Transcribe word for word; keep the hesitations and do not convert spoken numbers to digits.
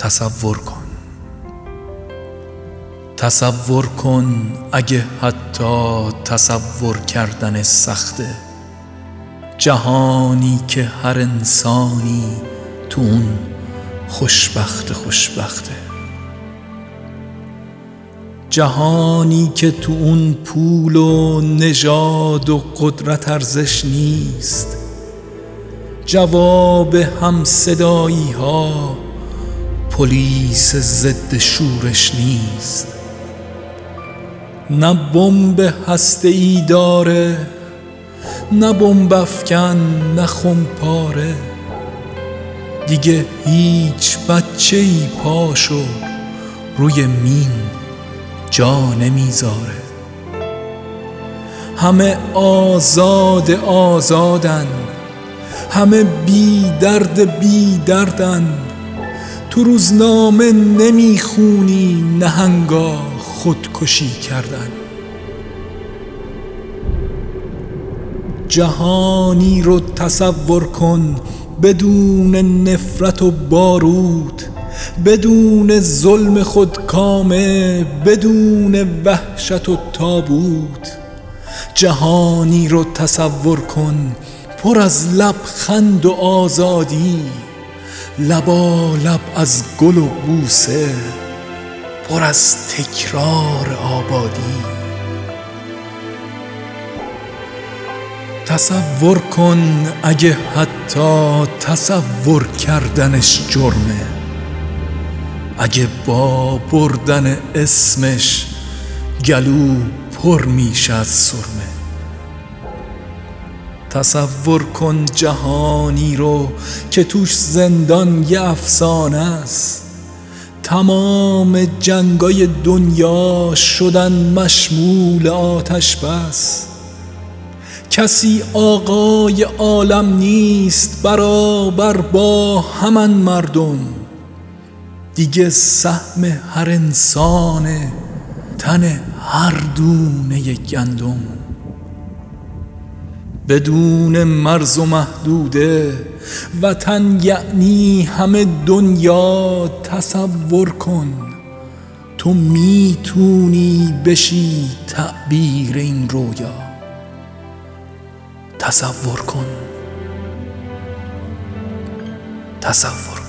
تصور کن، تصور کن اگه حتی تصور کردن سخته، جهانی که هر انسانی تو اون خوشبخت خوشبخته، جهانی که تو اون پول و نژاد و قدرت ارزش نیست، جواب هم صدایی ها پلیس ضد شورش نیست، نه بمب هسته‌ای داره، نه بمب افکن، نه خمپاره، دیگه هیچ بچه‌ای پاشو روی مین جا نمیذاره، همه آزاد آزادن، همه بی درد بی دردن، تو روزنامه نمیخونی نهنگا خودکشی کردن، جهانی رو تصور کن بدون نفرت و بارود، بدون ظلم خودکامه، بدون وحشت و تابوت، جهانی رو تصور کن پر از لبخند و آزادی، لبالب از گل و بوسه، پر از تکرار آبادی، تصور کن اگه حتی تصور کردنش جرمه، اگه با بردن اسمش گلو پر میشه از سرمه، تصور کن جهانی رو که توش زندان یه افسانه است، تمام جنگای دنیا شدن مشمول آتش بس، کسی آقای عالم نیست برابر با همان مردم، دیگه سهم هر انسانه تن هر دونه گندم، بدون مرز و محدوده وطن یعنی همه دنیا، تصور کن تو میتونی بشی تعبیر این رویا، تصور کن، تصور کن.